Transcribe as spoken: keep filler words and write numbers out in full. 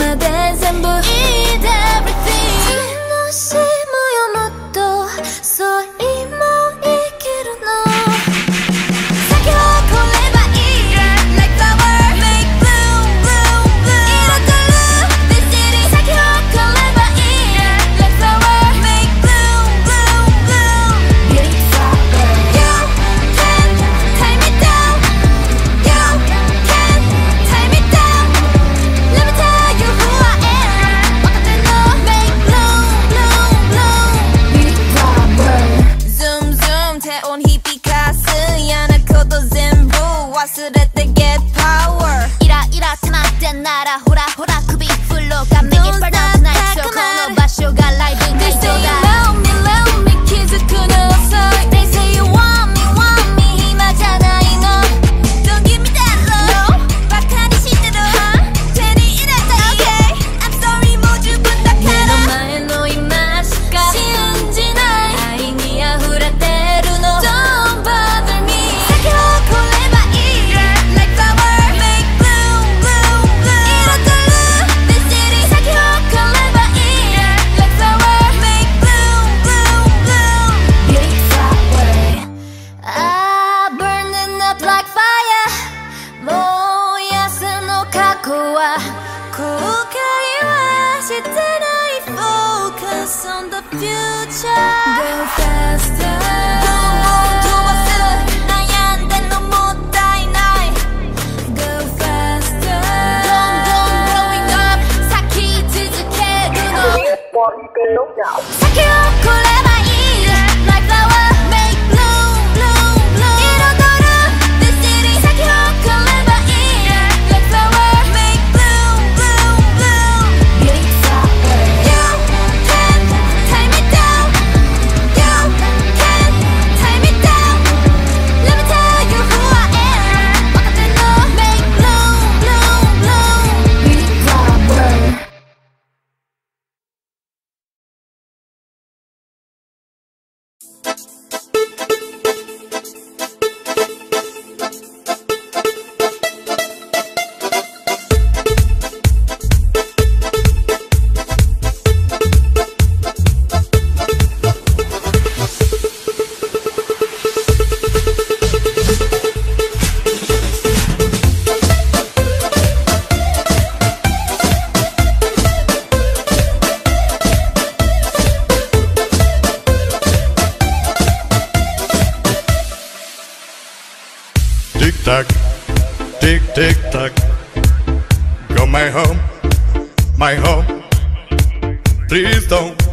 まで全部 Eat everything 楽しむよもっとそう今生きるの先を来ればいい Like flower Make bloom bloom bloom 彩る This city 先を来ればいい Like flower Make bloom bloom bloom Big flower You can tie me down You can tie me down Let me tell you who I am 分かってんの Make bloom bloom bloom Big flower Zoom zoom 手を響かす嫌なこと全部忘れて Get power イライラってなってんならほらほら首振ろうか Make it burn up night この場所がライブ会場だ They say you love me love me 気づくの遅い They say you want me want me 暇じゃないの Don't give me that love バカにしてる手に入れたい Okay I'm sorry もう十分だから目の前の今しか信じない愛に溢れてるの Don't bother me 先を来ればいい Like flower Make bloom bloom bloom 彩る This city 先を来ればいい Like flower Make bloom bloom bloom Big flower Ah burning up like fire 燃やすの過去は後悔はしてない Focus on the future Go faster Go on 飛ばす悩んでんのもったいない Go faster Don't don't growing up 咲き続けるの先を来ればいい Like flower Make bloom bloom bloom 彩る This city 先を来ればいい Like flower Make bloom bloom bloom Big flower You can tie me down You can tie me down Let me tell you who I am 分かってんの Make bloom bloom bloom Big flower Tick tock, tick tick tock. Go my home, my home. Please don't